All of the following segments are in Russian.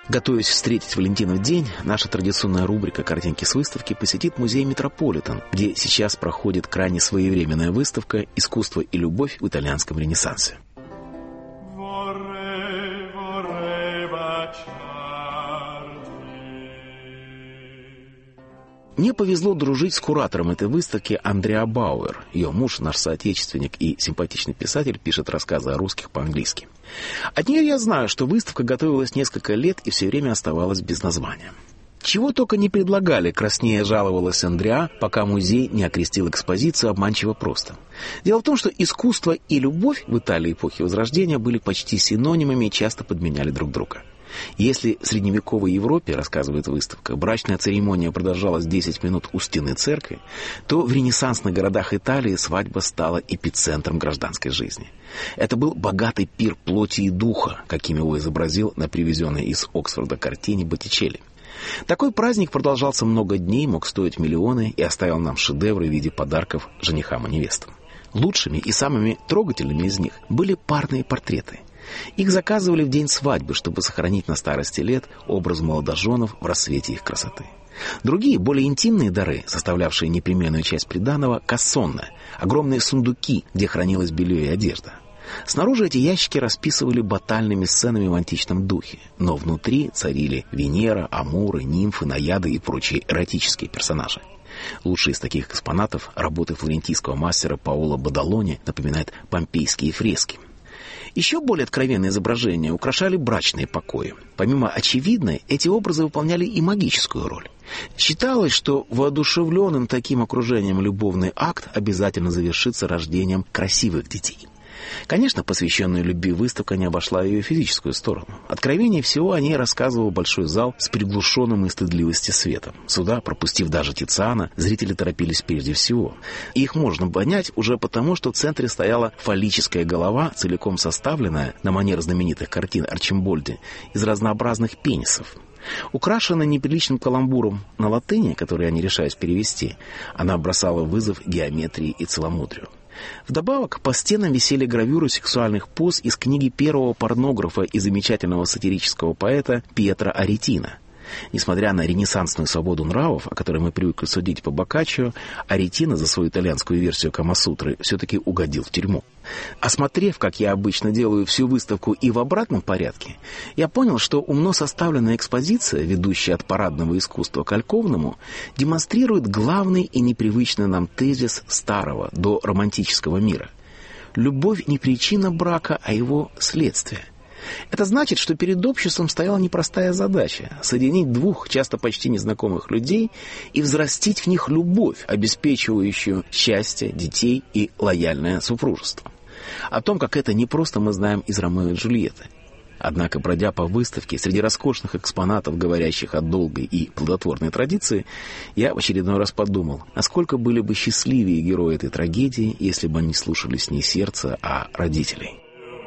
Готовясь встретить Валентинов день, наша традиционная рубрика «Картинки с выставки» посетит музей «Метрополитен», где сейчас проходит крайне своевременная выставка «Искусство и любовь в итальянском ренессансе». Мне повезло дружить с куратором этой выставки Андреа Бауэр. Ее муж, наш соотечественник и симпатичный писатель, пишет рассказы о русских по-английски. От нее я знаю, что выставка готовилась несколько лет и все время оставалась без названия. Чего только не предлагали, краснея жаловалась Андреа, пока музей не окрестил экспозицию обманчиво просто. Дело в том, что искусство и любовь в Италии эпохи Возрождения были почти синонимами и часто подменяли друг друга. Если в средневековой Европе, рассказывает выставка, брачная церемония продолжалась 10 минут у стены церкви, то в ренессансных городах Италии свадьба стала эпицентром гражданской жизни. Это был богатый пир плоти и духа, каким его изобразил на привезенной из Оксфорда картине Боттичелли. Такой праздник продолжался много дней, мог стоить миллионы и оставил нам шедевры в виде подарков женихам и невестам. Лучшими и самыми трогательными из них были парные портреты. Их заказывали в день свадьбы, чтобы сохранить на старости лет образ молодоженов в рассвете их красоты. Другие, более интимные дары, составлявшие непременную часть приданого, кассонне, огромные сундуки, где хранилось белье и одежда. Снаружи эти ящики расписывали батальными сценами в античном духе, но внутри царили Венера, Амуры, нимфы, наяды и прочие эротические персонажи. Лучшие из таких экспонатов работы флорентийского мастера Паоло Бадалони напоминают помпейские фрески. Еще более откровенные изображения украшали брачные покои. Помимо очевидной, эти образы выполняли и магическую роль. Считалось, что воодушевленным таким окружением любовный акт обязательно завершится рождением красивых детей. Конечно, посвященная любви выставка не обошла ее физическую сторону. Откровеннее всего о ней рассказывал большой зал с приглушенным из стыдливости светом. Сюда, пропустив даже Тициана, зрители торопились прежде всего. И их можно понять уже потому, что в центре стояла фаллическая голова, целиком составленная, на манер знаменитых картин Арчимбольди, из разнообразных пенисов. Украшенная неприличным каламбуром на латыни, который я не решаюсь перевести, она бросала вызов геометрии и целомудрию. Вдобавок, по стенам висели гравюры сексуальных поз из книги первого порнографа и замечательного сатирического поэта Пьетро Аретино. Несмотря на ренессансную свободу нравов, о которой мы привыкли судить по Боккаччо, Аретино за свою итальянскую версию Камасутры все-таки угодил в тюрьму. Осмотрев, как я обычно делаю, всю выставку и в обратном порядке, я понял, что умно составленная экспозиция, ведущая от парадного искусства к альковному, демонстрирует главный и непривычный нам тезис старого до романтического мира. Любовь не причина брака, а его следствие. Это значит, что перед обществом стояла непростая задача – соединить двух, часто почти незнакомых людей и взрастить в них любовь, обеспечивающую счастье, детей и лояльное супружество. О том, как это непросто, мы знаем из «Ромео и Джульетты». Однако, пройдя по выставке среди роскошных экспонатов, говорящих о долгой и плодотворной традиции, я в очередной раз подумал, насколько были бы счастливее герои этой трагедии, если бы они слушались не сердца, а родителей.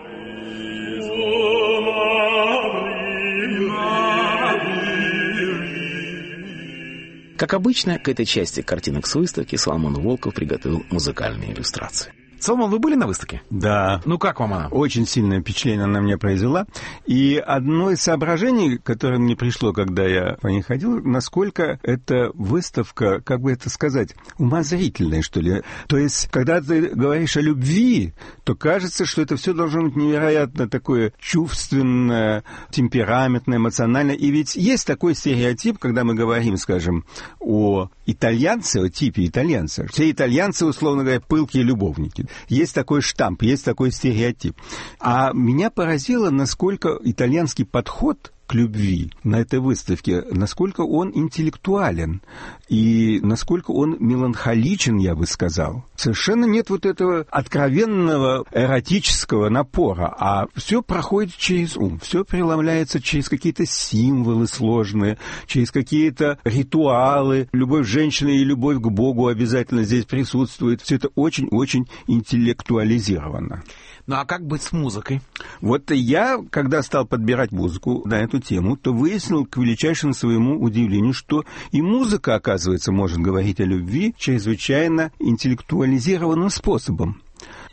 Как обычно, к этой части картинок с выставки Соломон Волков приготовил музыкальные иллюстрации. Соломон, вы были на выставке? Да. Ну, как вам она? Очень сильное впечатление она мне произвела. И одно из соображений, которое мне пришло, когда я по ней ходил, насколько эта выставка, как бы это сказать, умозрительная, что ли. То есть, когда ты говоришь о любви, то кажется, что это все должно быть невероятно такое чувственное, темпераментное, эмоциональное. И ведь есть такой стереотип, когда мы говорим, скажем, о итальянце, о типе итальянца. Все итальянцы, условно говоря, пылкие любовники. Есть такой штамп, есть такой стереотип. А меня поразило, насколько итальянский подход к любви на этой выставке, насколько он интеллектуален и насколько он меланхоличен, я бы сказал. Совершенно нет вот этого откровенного эротического напора, а все проходит через ум, все преломляется через какие-то символы сложные, через какие-то ритуалы. Любовь женщины и любовь к Богу обязательно здесь присутствует. Все это очень-очень интеллектуализировано. Ну а как быть с музыкой? Вот я, когда стал подбирать музыку на эту тему, то выяснил к величайшему своему удивлению, что и музыка, оказывается, может говорить о любви чрезвычайно интеллектуализированным способом.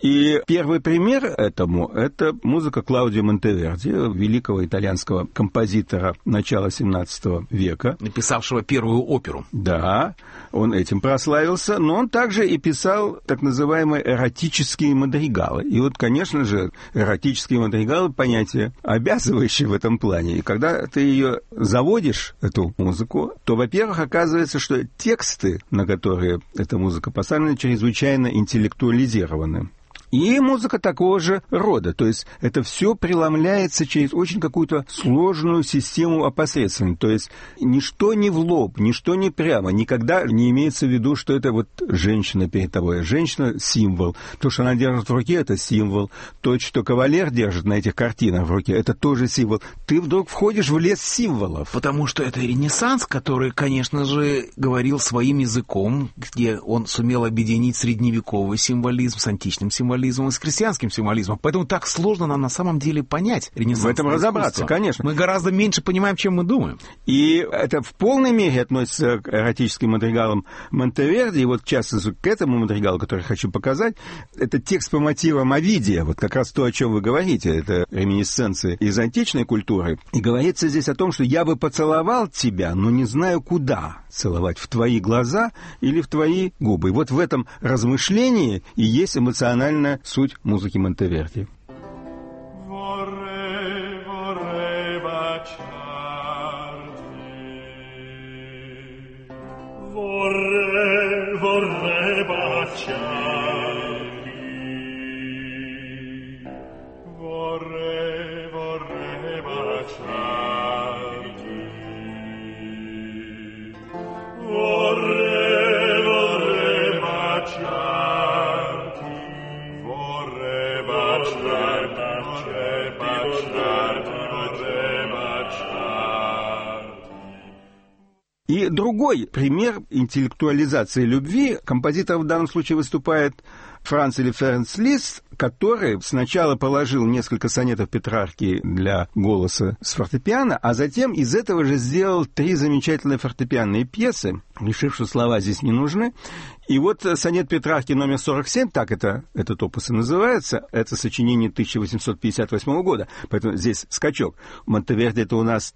И первый пример этому – это музыка Клаудио Монтеверди, великого итальянского композитора начала XVII века. Написавшего первую оперу. Да, он этим прославился, но он также и писал так называемые эротические мадригалы. И вот, конечно же, эротические мадригалы – понятие обязывающее в этом плане. И когда ты ее заводишь, эту музыку, то, во-первых, оказывается, что тексты, на которые эта музыка поставлена, чрезвычайно интеллектуализированы. И музыка такого же рода. То есть это все преломляется через очень какую-то сложную систему опосредствований. То есть ничто не в лоб, ничто не прямо. Никогда не имеется в виду, что это вот женщина перед тобой. Женщина – символ. То, что она держит в руке – это символ. То, что кавалер держит на этих картинах в руке – это тоже символ. Ты вдруг входишь в лес символов. Потому что это Ренессанс, который, конечно же, говорил своим языком, где он сумел объединить средневековый символизм с античным символизмом и с христианским символизмом. Поэтому так сложно нам на самом деле понять ренессансное в этом разобраться, искусство. конечно. Мы гораздо меньше понимаем, чем мы думаем. И это в полной мере относится к эротическим мадригалам Монтеверди. И вот в частности к этому мадригалу, который я хочу показать, это текст по мотивам Овидия. Вот как раз то, о чем вы говорите. Это реминисценции из античной культуры. И говорится здесь о том, что я бы поцеловал тебя, но не знаю, куда целовать. В твои глаза или в твои губы. И вот в этом размышлении и есть эмоциональная суть музыки Монтеверди. И другой пример интеллектуализации любви, композитор в данном случае выступает Франц или Ференц Лист, который сначала положил несколько сонетов Петрарки для голоса с фортепиано, а затем из этого же сделал 3 замечательные фортепианные пьесы, решив, что слова здесь не нужны. И вот сонет Петрарки номер 47, так этот опус и называется, это сочинение 1858 года, поэтому здесь скачок. Монтеверди это у нас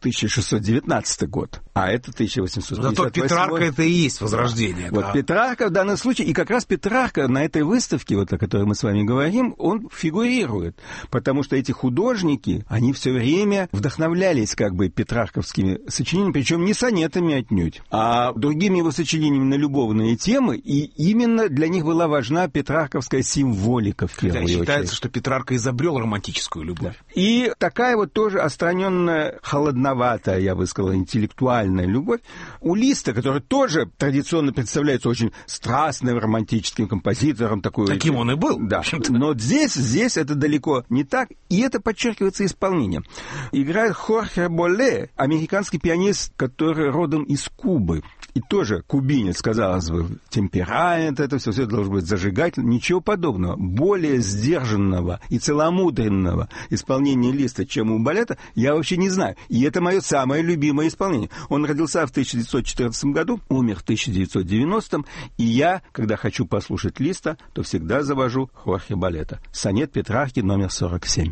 1619 год, а это 1858. Зато Петрарка это и есть возрождение. Вот да. Петрарка в данном случае, и как раз Петрарка на этой выставке, вот о которой мы с вами говорим, он фигурирует, потому что эти художники, они все время вдохновлялись как бы петрарковскими сочинениями, причем не сонетами отнюдь, а другими его сочинениями на любовные темы, и именно для них была важна петрарковская символика в первую очередь. Считается, что Петрарка изобрел романтическую любовь. Да. И такая вот тоже отстраненная, холодноватая, я бы сказал, интеллектуальная любовь у Листа, который тоже традиционно представляется очень страстным романтическим композитором. Таким он и был. Да. Но здесь это далеко не так, и это подчеркивается исполнением. Играет Хорхе Боле, американский пианист, который родом из Кубы. И тоже кубинец, казалось бы, темперамент, это все должно быть зажигательно. Ничего подобного. Более сдержанного и целомудренного исполнения Листа, чем у Болета, я вообще не знаю. И это мое самое любимое исполнение. Он родился в 1914 году, умер в 1990, и я, когда хочу послушать Листа, то всегда завожу Хорхе Болета. Сонет Петрарки номер 47.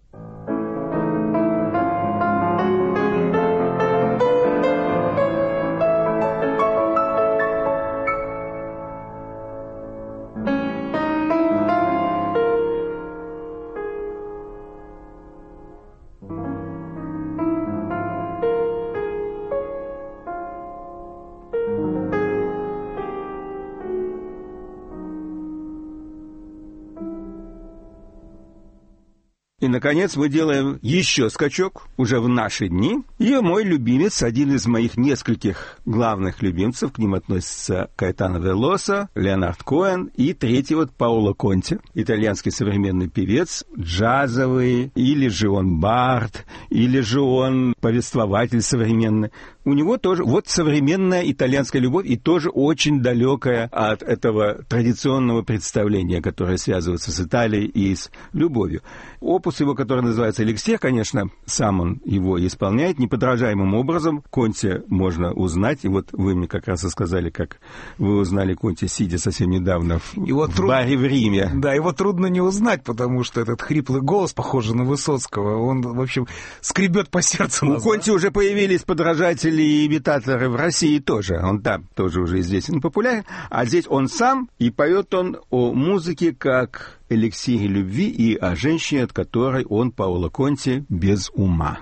И, наконец, мы делаем еще скачок уже в наши дни. И мой любимец, один из моих нескольких главных любимцев, к ним относятся Каэтано Велоса, Леонард Коэн и третий вот Паоло Конти, итальянский современный певец, джазовый, или же он бард, или же он повествователь современный. У него тоже вот современная итальянская любовь, и тоже очень далекая от этого традиционного представления, которое связывается с Италией и с любовью. Опус опус его, который называется «Эликсир», конечно, сам он его исполняет неподражаемым образом. Конти можно узнать, и вот вы мне как раз и сказали, как вы узнали Конти, сидя совсем недавно в баре в Риме. Да, его трудно не узнать, потому что этот хриплый голос, похожий на Высоцкого, он, в общем, скребет по сердцу. У Конти уже появились подражатели и имитаторы в России тоже. Он там тоже уже известен и популярен. А здесь он сам, и поет он о музыке как эликсире любви и о женщине, от которой он, Паоло Конти, без ума.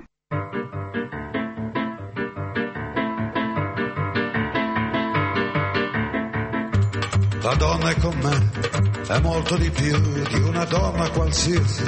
La donna è con me, è molto di più di una donna qualsiasi.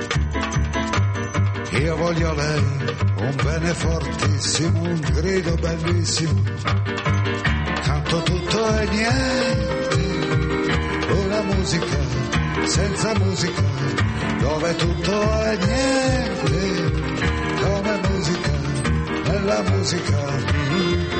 Io voglio lei, un bene fortissimo, un grido bellissimo. Canto tutto e niente, una musica senza musica, dove tutto è niente, come musica, nella musica.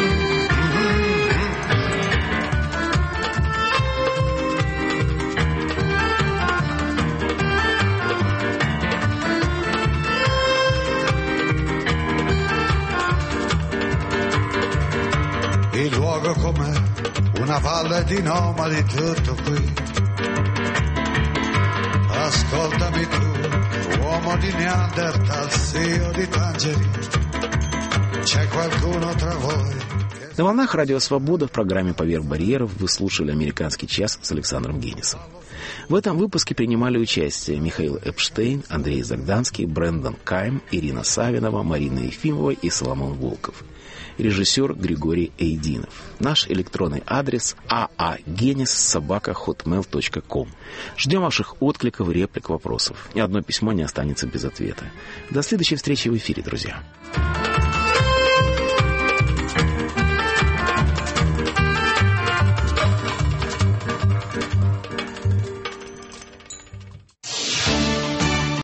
Il luogo com'è, una valle di nomadi, tutto qui. Ascoltami tu, uomo di Neanderthal, zio di Tangeri. C'è qualcuno tra voi. На волнах Радио Свобода в программе «Поверх барьеров» вы слушали «Американский час» с Александром Генисом. В этом выпуске принимали участие Михаил Эпштейн, Андрей Загданский, Брэндон Кайм, Ирина Савинова, Марина Ефимова и Соломон Волков. Режиссер Григорий Эйдинов. Наш электронный адрес aagenis@hotmail.com. Ждем ваших откликов, реплик, вопросов. Ни одно письмо не останется без ответа. До следующей встречи в эфире, друзья.